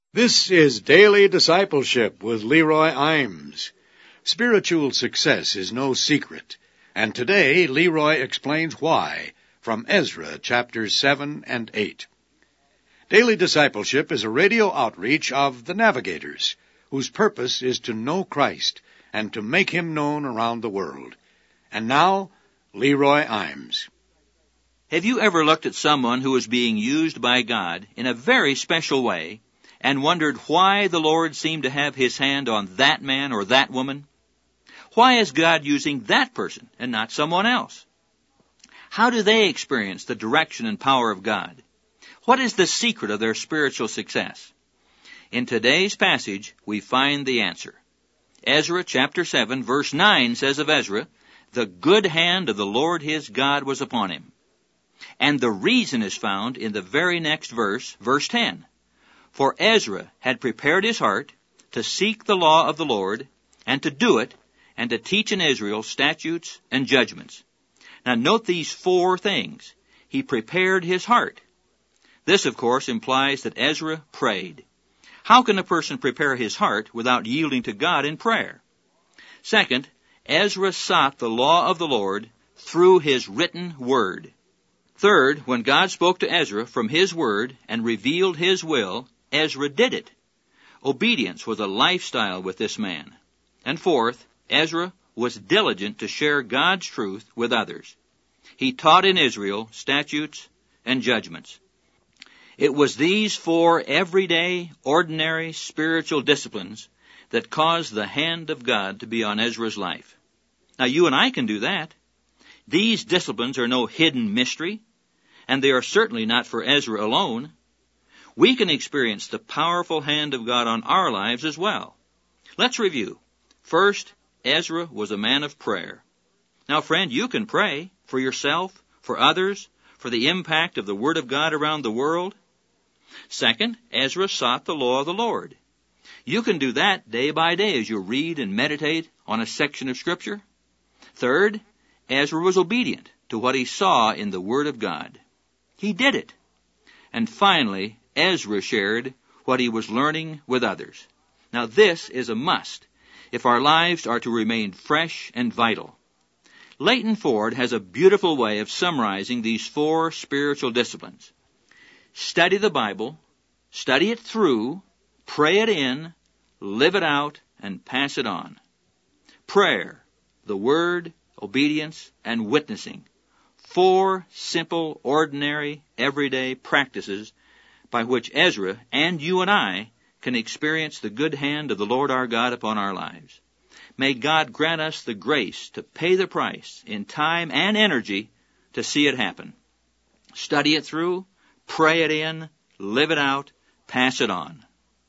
This is Daily Discipleship with Leroy Imes. Spiritual success is no secret, and today Leroy explains why from Ezra chapters 7 and 8. Daily Discipleship is a radio outreach of the Navigators, whose purpose is to know Christ and to make Him known around the world. And now, Leroy Imes. Have you ever looked at someone who is being used by God in a very special way and wondered why the Lord seemed to have His hand on that man or that woman? Why is God using that person and not someone else? How do they experience the direction and power of God? What is the secret of their spiritual success? In today's passage, we find the answer. Ezra chapter 7 verse 9 says of Ezra, "The good hand of the Lord his God was upon him." And the reason is found in the very next verse, verse 10. For Ezra had prepared his heart to seek the law of the Lord, and to do it, and to teach in Israel statutes and judgments. Now note these four things. He prepared his heart. This, of course, implies that Ezra prayed. How can a person prepare his heart without yielding to God in prayer? Second, Ezra sought the law of the Lord through his written word. Third, when God spoke to Ezra from his word and revealed his will, Ezra did it. Obedience was a lifestyle with this man. And fourth, Ezra was diligent to share God's truth with others. He taught in Israel statutes and judgments. It was these four everyday, ordinary spiritual disciplines that caused the hand of God to be on Ezra's life. Now you and I can do that. These disciplines are no hidden mystery, and they are certainly not for Ezra alone. We can experience the powerful hand of God on our lives as well. Let's review. First, Ezra was a man of prayer. Now, friend, you can pray for yourself, for others, for the impact of the Word of God around the world. Second, Ezra sought the law of the Lord. You can do that day by day as you read and meditate on a section of Scripture. Third, Ezra was obedient to what he saw in the Word of God. He did it. And finally, Ezra shared what he was learning with others. Now this is a must if our lives are to remain fresh and vital. Leighton Ford has a beautiful way of summarizing these four spiritual disciplines. Study the Bible, study it through, pray it in, live it out, and pass it on. Prayer, the Word, obedience, and witnessing. Four simple, ordinary, everyday practices by which Ezra and you and I can experience the good hand of the Lord our God upon our lives. May God grant us the grace to pay the price in time and energy to see it happen. Study it through, pray it in, live it out, pass it on.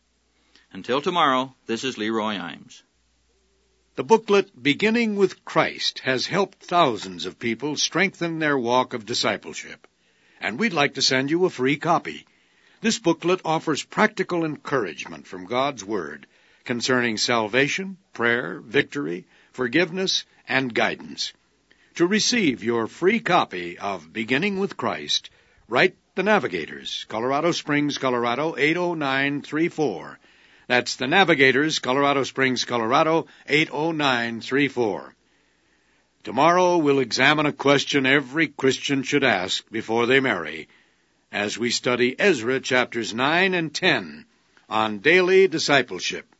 Until tomorrow, this is Leroy Imes. The booklet Beginning with Christ has helped thousands of people strengthen their walk of discipleship, and we'd like to send you a free copy. This booklet offers practical encouragement from God's Word concerning salvation, prayer, victory, forgiveness, and guidance. To receive your free copy of Beginning with Christ, write the Navigators, Colorado Springs, Colorado 80934. That's the Navigators, Colorado Springs, Colorado 80934. Tomorrow we'll examine a question every Christian should ask before they marry, as we study Ezra chapters 9 and 10 on Daily Discipleship.